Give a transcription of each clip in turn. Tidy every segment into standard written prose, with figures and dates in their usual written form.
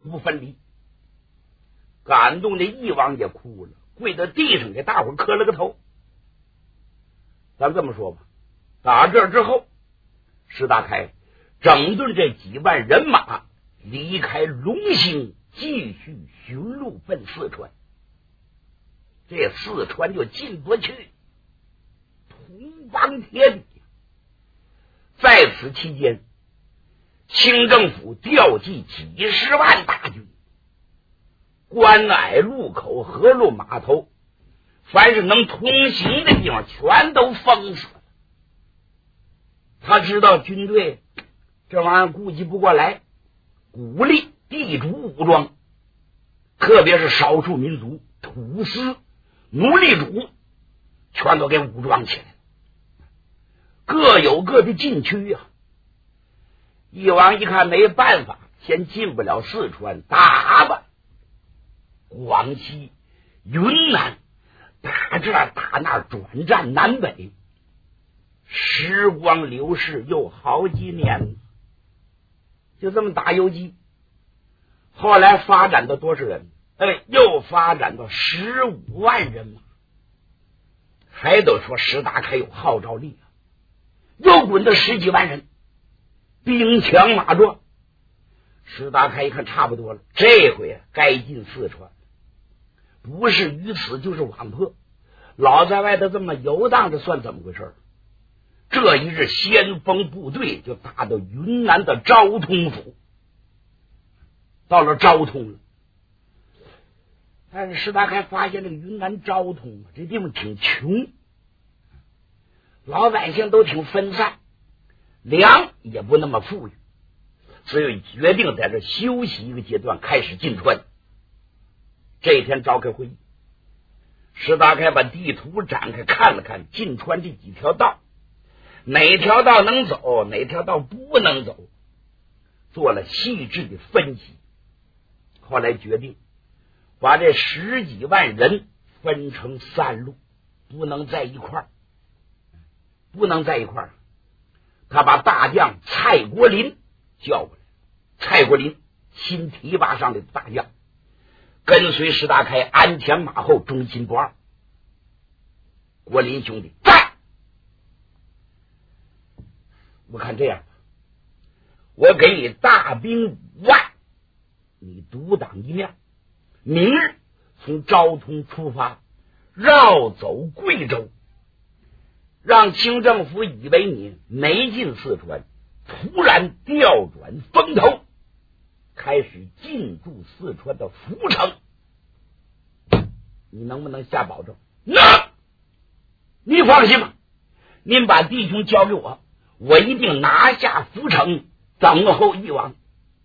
不分离。感动的义王也哭了，跪在地上给大伙磕了个头。咱这么说吧，打这之后，石达开整顿这几万人马离开龙兴，继续寻路奔四川。这四川就进不去，土邦铁壁。在此期间，清政府调集几十万大军，关隘路口、河路码头，凡是能通行的地方全都封死了。他知道军队这玩意儿顾及不过来，鼓励地主武装，特别是少数民族、土司、奴隶主，全都给武装起来了，各有各的禁区啊。义王一看没办法，先进不了四川，打吧。广西、云南，打这打那，转战南北。时光流逝又好几年了，就这么打游击。后来发展到多少人？又发展到15万人马。还都说石达开有号召力啊，又滚到10几万人，兵强马壮。石达开一看差不多了，这回该进四川，不是于此就是网破。老在外头这么游荡着算怎么回事？这一日先锋部队就打到云南的昭通府。到了昭通了，但是石达开发现这个云南昭通这地方挺穷，老百姓都挺分散，粮也不那么富裕，所以决定在这休息一个阶段，开始进川。这一天召开会议，石达开把地图展开看了看，进川这几条道，哪条道能走，哪条道不能走，做了细致的分析。后来决定把这10几万人分成3路，不能在一块儿。他把大将蔡国林叫过来，蔡国林新提拔上来的大将，跟随石达开鞍前马后，忠心不二。国林兄弟在，我看这样，我给你大兵5万，你独当一面，明日从昭通出发，绕走贵州，让清政府以为你没进四川，突然调转风头，开始进驻四川的涪城。你能不能下保证？能！你放心吧，您把弟兄交给我，我一定拿下涪城，等候义王。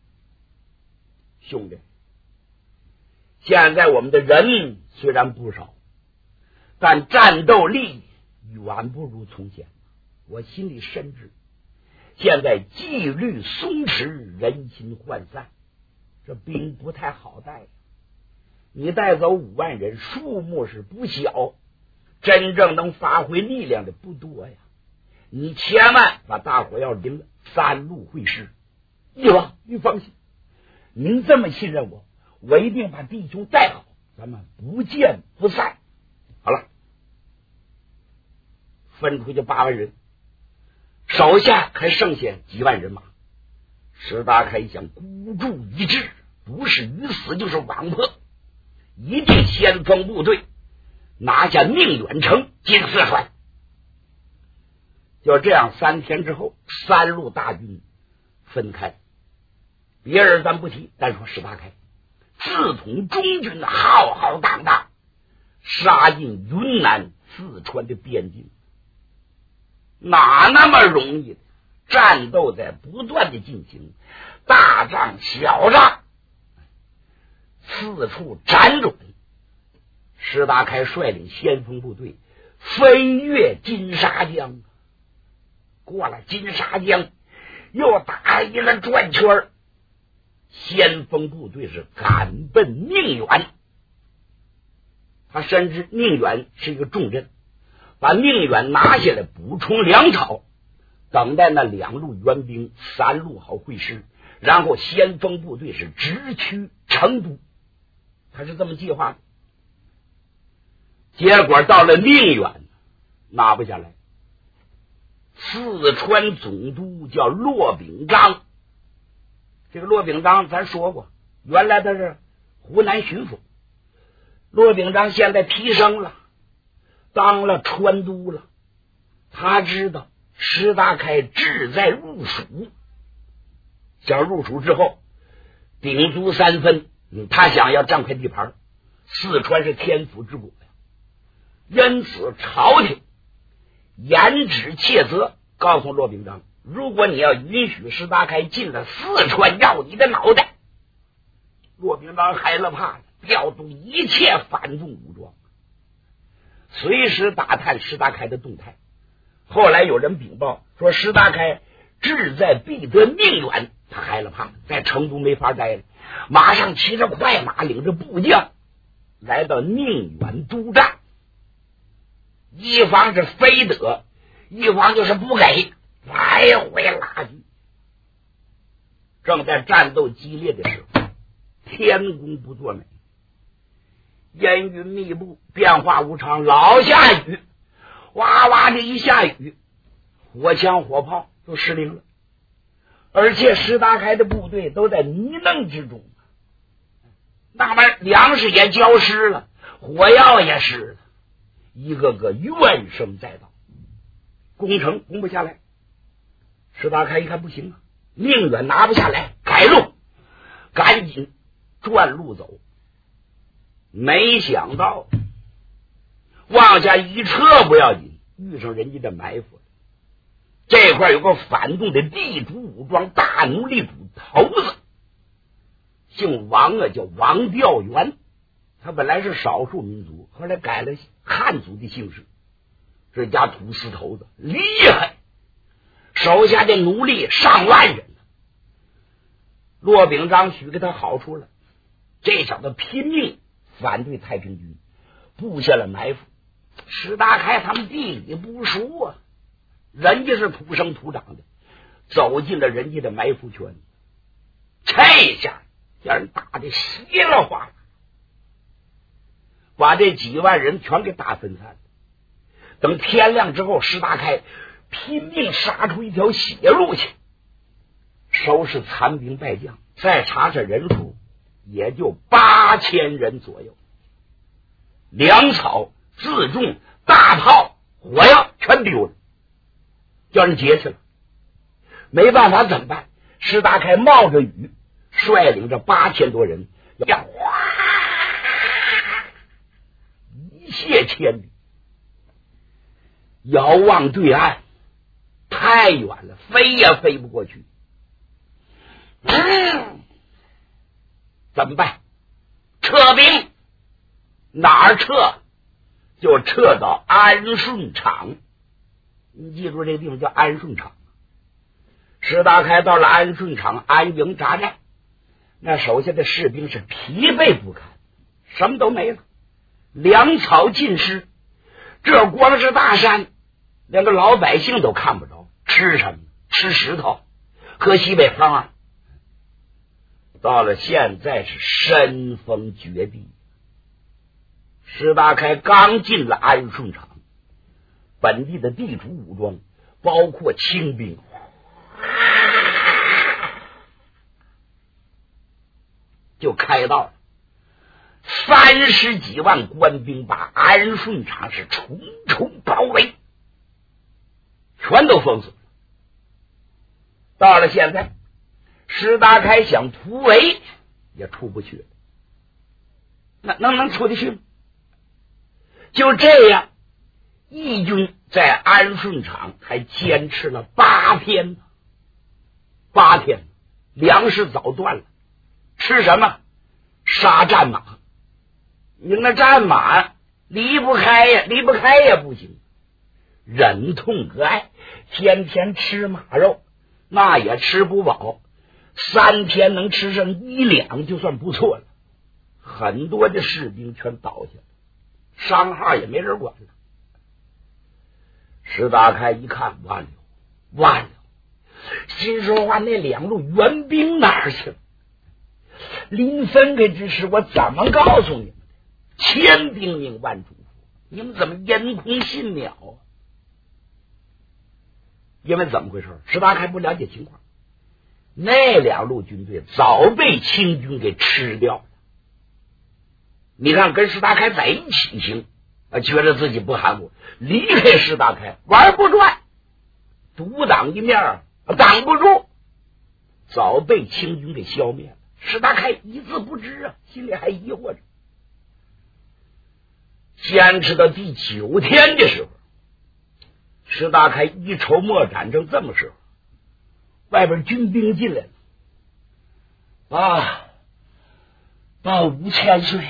兄弟，现在我们的人虽然不少，但战斗力远不如从前，我心里深知，现在纪律松弛，人心涣散，这兵不太好带。你带走5万人，数目是不小，真正能发挥力量的不多呀。你千万把大伙要领3路会师。义王，你放心，您这么信任我，我一定把弟兄带好，咱们不见不散。好了，分出去8万人，手下还剩下几万人马。石达开想孤注一掷，不是鱼死就是网破，一定先锋部队拿下宁远城，进四川。就这样，3天之后，3路大军分开。别人咱不提，单说石达开自统中军浩浩荡荡，杀进云南四川的边境，哪那么容易？战斗在不断的进行，大仗小仗四处辗转。石达开率领先锋部队飞越金沙江，过了金沙江又打一个转圈，先锋部队是赶奔宁远。他深知宁远是一个重镇，把宁远拿下来，补充粮草，等待那2路援兵，3路好会师， 然后先锋部队是直趋成都，他是这么计划的。结果到了宁远拿不下来，四川总督叫骆秉章，这个骆秉章咱说过，原来他是湖南巡抚，骆秉章现在提升了，当了川督了。他知道石达开志在入蜀，想入蜀之后鼎足三分，他想要占块地盘，四川是天府之国呀。因此朝廷严旨切责，告诉骆秉章，如果你要允许石达开进了四川，要你的脑袋。骆秉章害了怕了，调动一切反动武装，随时打探石达开的动态。后来有人禀报说石达开志在必得宁远，他害了怕，在成都没法待了，马上骑着快马，领着部将来到宁远督战。一方是非得，一方就是不给，来回拉锯。正在战斗激烈的时候，天公不作美，烟云密布，变化无常，老下雨，哇哇这一下雨，火枪火炮都失灵了，而且石达开的部队都在泥泞之中，那么粮食也浇湿了，火药也湿了，一个个怨声载道，攻城攻不下来。石达开一看不行啊，宁远拿不下来，改路，赶紧转路走。没想到往下一撤不要紧，遇上人家的埋伏。这块有个反动的地主武装大奴隶主头子，姓王啊，叫王调元。他本来是少数民族，后来改了汉族的姓氏。这家土司头子厉害，手下的奴隶上万人。骆秉章许给他好处了，这小子拼命反对太平军，布下了埋伏。石达开他们地理不熟啊，人家是土生土长的，走进了人家的埋伏圈，这下让人打得稀了哗啦，把这几万人全给打分散了。等天亮之后，石达开拼命杀出一条血路去，收拾残兵败将，再查查人数，也就8000人左右，粮草、辎重、大炮、火药全丢了，叫人劫去了。没办法怎么办？石达开冒着雨，率领着8000多人，要一泻千里，遥望对岸，太远了，飞也飞不过去。怎么办？撤兵。哪儿撤？就撤到安顺场。你记住这个地方叫安顺场。石达开到了安顺场安营扎寨，那手下的士兵是疲惫不堪，什么都没了，粮草尽失，这光是大山，连个老百姓都看不着，吃什么？吃石头，喝西北风啊。到了现在是身逢绝地，石达开刚进了安顺场，本地的地主武装包括清兵就开到了30几万官兵，把安顺场是重重包围，全都封死了。到了现在，石达开想突围也出不去了，能出得去吗？就这样，义军在安顺场还坚持了8天，8天，粮食早断了，吃什么？杀战马。你那战马离不开呀，离不开也不行，忍痛割爱，天天吃马肉，那也吃不饱，3天能吃上1两就算不错了。很多的士兵全倒下了，伤号也没人管了。石达开一看，完了， 心说话，那2路援兵哪儿去了？临分开之时，我怎么告诉你们的？千叮咛万嘱咐，你们怎么言空信鸟啊？因为怎么回事？石达开不了解情况，那2路军队早被清军给吃掉了。你看，跟石达开在一起行，觉得自己不含糊；离开石达开，玩不转，独挡一面，挡不住，早被清军给消灭了。石达开一字不知啊，心里还疑惑着。坚持到第9天的时候，石达开一筹莫展，正这么时候，外边军兵进来了。报5000岁。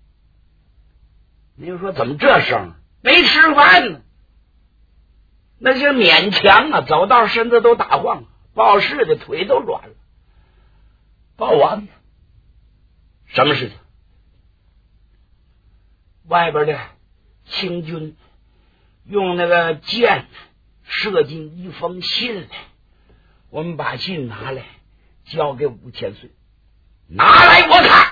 你就说怎么这声？没吃饭呢，那是勉强啊，走道身子都打晃，报事的腿都软了。报王爷，什么事情？外边的清军用那个箭射进一封信来，我们把信拿来交给5000岁，拿来我看。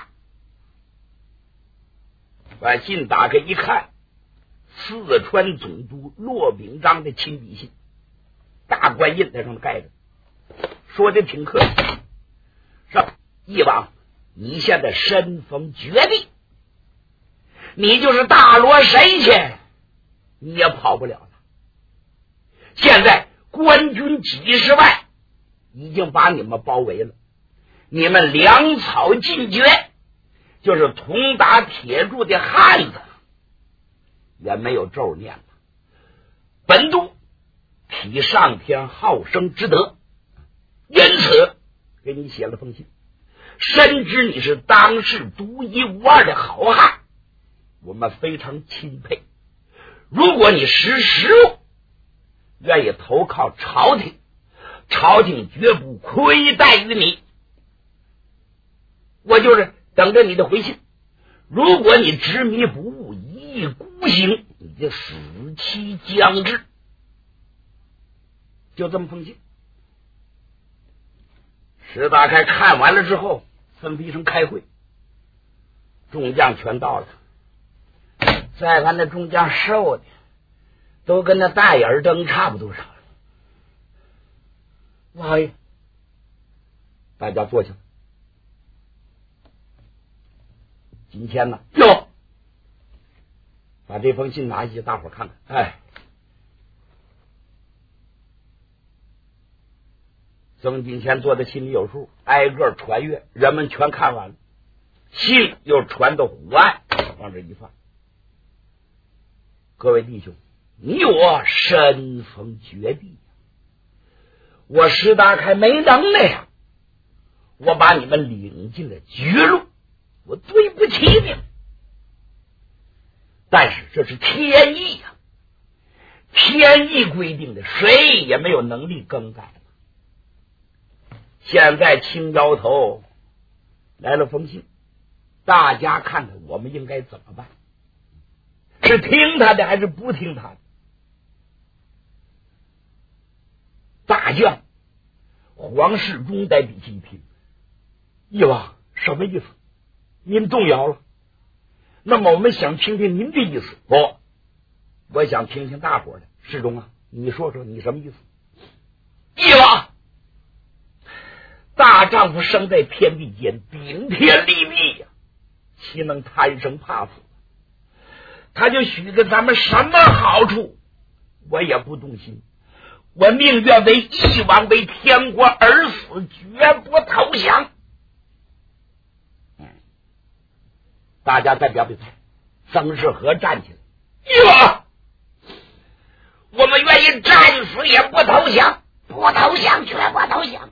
把信打开一看，四川总督骆秉章的亲笔信，大官印在上面盖着，说的挺客气。是义王，你现在身逢绝地，你就是大罗神仙，你也跑不了了。现在官军几十万已经把你们包围了，你们粮草尽绝，就是铜打铁铸的汉子也没有咒念了。本督体上天好生之德，因此给你写了封信，深知你是当世独一无二的好汉，我们非常钦佩。如果你识时务，愿意投靠朝廷，朝廷绝不亏待于你。我就是等着你的回信。如果你执迷不悟，一意孤行，你的死期将至。就这么封信。石达开看完了之后，吩咐一声开会，众将全到了。再看那众将瘦的都跟那大眼灯差不多少了。王爷，大家坐下。今天呢，把这封信拿下去，大伙看看。曾金钱做的心里有数，挨个传阅，人们全看完了，信又传到湖岸，往这一放。各位弟兄，你我身逢绝地，我石达开没能耐呀，我把你们领进了绝路，我对不起你们。但是这是天意呀，天意规定的，谁也没有能力更改。现在青腰头来了封信，大家看看我们应该怎么办？是听他的还是不听他的？大将黄世忠带笔记一拼，义王什么意思？您动摇了？那么我们想听听您的意思。不，我想听听大伙的。世忠啊，你说说你什么意思？义王，大丈夫生在天地间，顶天立地呀，岂能贪生怕死？他就许给咱们什么好处，我也不动心。我宁愿为义王为天国而死，绝不投降。大家再表表态。曾世和站起来，义王，我们愿意战死也不投降，不投降，绝不投降。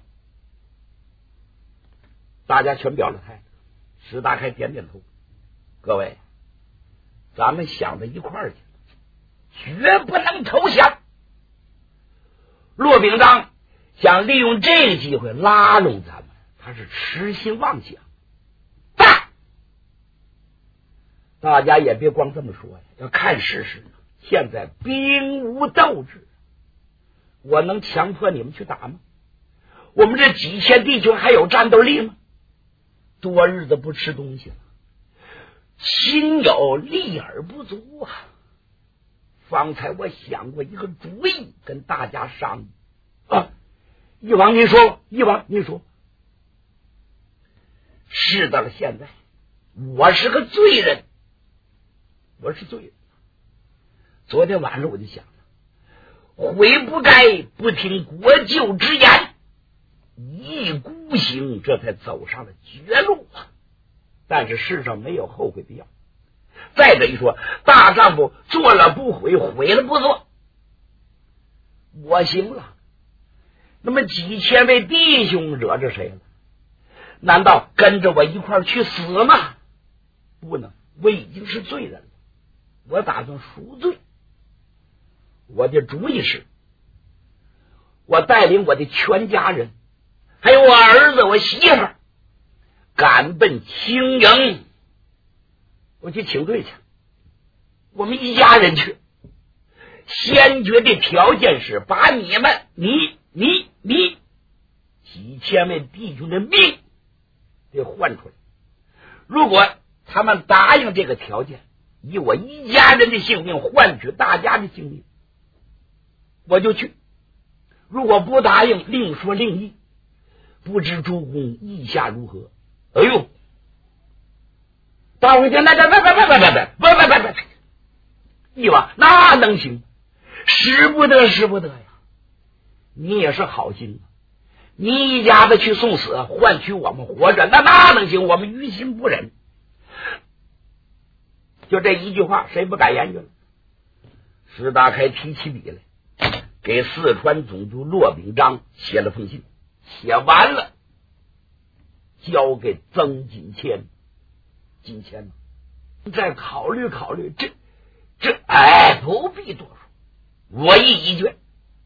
大家全表了态。石达开点点头，各位，咱们想到一块儿去，绝不能投降。骆秉章想利用这个机会拉拢咱们，他是痴心妄想。大家也别光这么说呀，要看事实。现在兵无斗志，我能强迫你们去打吗？ 我们这几千弟兄还有战斗力吗？多日子不吃东西了，心有力而不足啊。方才我想过一个主意，跟大家商议啊。义王您说，义王您说。事到了现在，我是个罪人，我是罪人。昨天晚上我就想了，悔不该不听国舅之言，一意孤行，这才走上了绝路啊。但是世上没有后悔的药。再者一说，大丈夫做了不悔，悔了不做。我行了，那么几千位弟兄惹着谁了？难道跟着我一块儿去死吗？不能，我已经是罪人了，我打算赎罪。我的主意是，我带领我的全家人，还有我儿子我媳妇儿，赶奔青营，我去请罪去。我们一家人去，先决的条件是把你们你几千位弟兄的命给换出来。如果他们答应这个条件，以我一家人的性命换取大家的性命，我就去。如果不答应，另说另议。不知诸公意下如何？哎呦，大伙听，别，义王那能行？使不得呀！你也是好心啊，你一家子去送死，换取我们活着，那能行？我们于心不忍。就这一句话，谁不敢言语了？石达开提起笔来，给四川总督骆秉章写了封信，写完了，交给曾锦谦。锦谦再考虑考虑，不必多说，我意已决。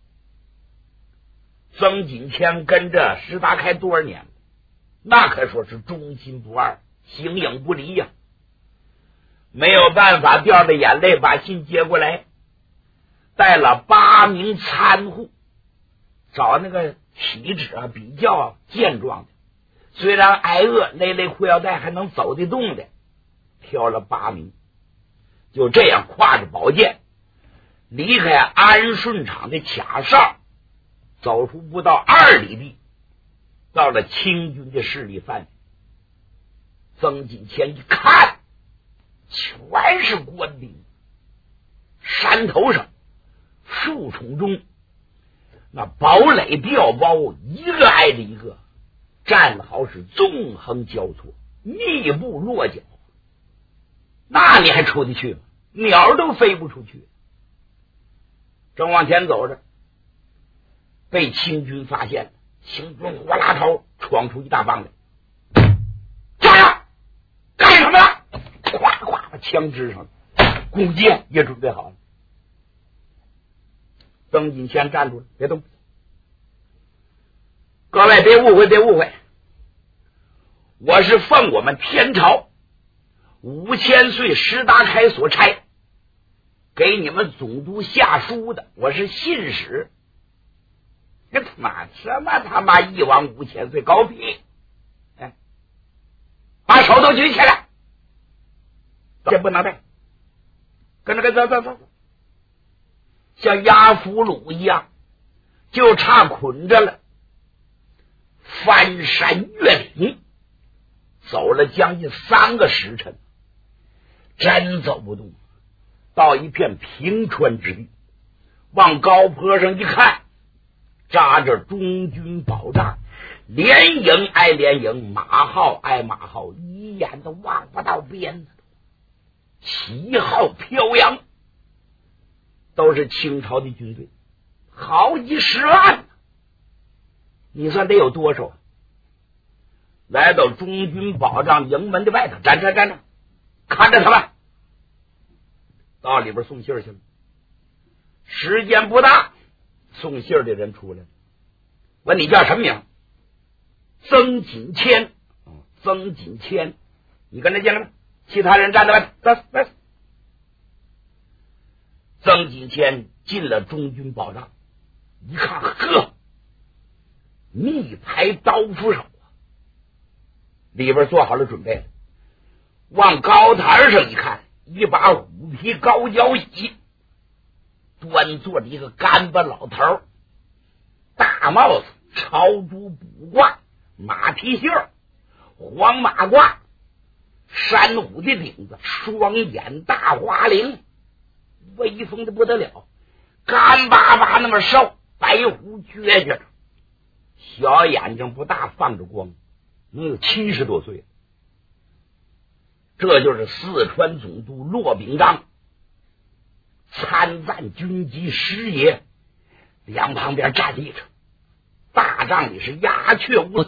曾锦谦跟着石达开多少年了，那可说是忠心不二，形影不离呀。没有办法，掉着眼泪把信接过来，带了8名参户，找那个体质比较健壮的，虽然挨饿累累裤腰带还能走得动的，挑了8名，就这样挎着宝剑离开安顺场的卡哨，走出不到2里地，到了清军的势力范围。曾锦谦一看，全是官兵，山头上树丛中，那堡垒碉堡一个挨着一个，战壕是纵横交错，密布落脚，那你还出得去吗？鸟都飞不出去。正往前走着，被清军发现了，清军火拉头闯出一大帮来，站着干什么了？咵咵把枪支上，弓箭也准备好了。曾锦谦站住了，别动。各位别误会，我是奉我们天朝5000岁石达开所差，给你们总督下书的，我是信使。这什么他妈一往5000岁搞屁！哎，把手都举起来，这不能带，跟着走，像押俘虏一样，就差捆着了。翻山越岭，走了将近3个时辰，真走不动。到一片平川之地，往高坡上一看，扎着中军保障，连营挨连营，马号挨马号，一眼都望不到边子，旗号飘扬，都是清朝的军队，好几10万，你算得有多少啊？来到中军保障营门的外头，站着，看着他们，到里边送信去了。时间不大，送信的人出来了，问你叫什么名？曾锦谦。曾锦谦，你跟着进来吧，其他人站着外头，来。曾锦谦进了中军保障，一看，呵， 密排刀斧手啊，里边做好了准备了。往高台上一看，一把虎皮高脚椅，端坐着一个干巴老头，大帽子朝珠补挂，马蹄袖黄马褂，山虎的顶子，双眼大花翎，威风的不得了，干巴巴那么瘦，白胡撅撅着，小眼睛不大，放着光，能有70多岁。这就是四川总督骆秉章，参赞军机师爷，两旁边站立着，大帐里是鸦雀无